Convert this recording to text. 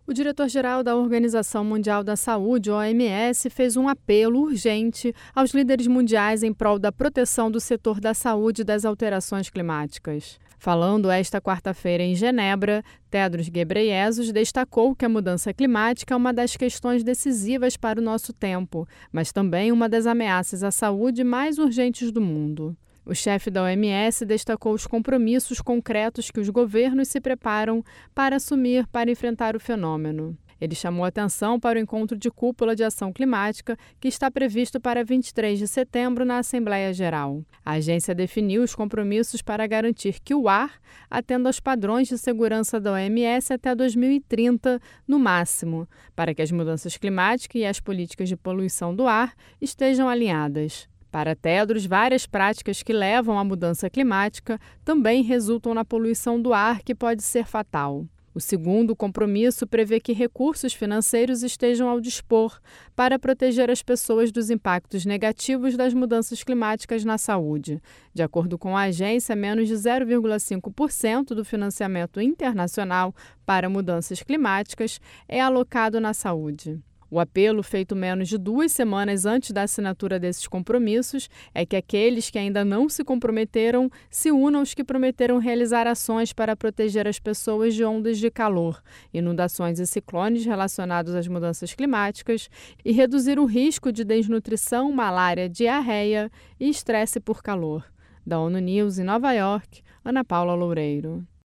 O diretor-geral da Organização Mundial da Saúde, OMS, fez um apelo urgente aos líderes mundiais em prol da proteção do setor da saúde das alterações climáticas. Falando esta quarta-feira em Genebra, Tedros Ghebreyesus destacou que a mudança climática é uma das questões decisivas para o nosso tempo, mas também uma das ameaças à saúde mais urgentes do mundo. O chefe da OMS destacou os compromissos concretos que os governos se preparam para assumir para enfrentar o fenômeno. Ele chamou atenção para o encontro de cúpula de ação climática que está previsto para 23 de setembro na Assembleia Geral. A agência definiu os compromissos para garantir que o ar atenda aos padrões de segurança da OMS até 2030, no máximo, para que as mudanças climáticas e as políticas de poluição do ar estejam alinhadas. Para Tedros, várias práticas que levam à mudança climática também resultam na poluição do ar, que pode ser fatal. O segundo compromisso prevê que recursos financeiros estejam ao dispor para proteger as pessoas dos impactos negativos das mudanças climáticas na saúde. De acordo com a agência, menos de 0,5% do financiamento internacional para mudanças climáticas é alocado na saúde. O apelo, feito menos de 2 semanas antes da assinatura desses compromissos, é que aqueles que ainda não se comprometeram se unam aos que prometeram realizar ações para proteger as pessoas de ondas de calor, inundações e ciclones relacionados às mudanças climáticas e reduzir o risco de desnutrição, malária, diarreia e estresse por calor. Da ONU News em Nova York, Ana Paula Loureiro.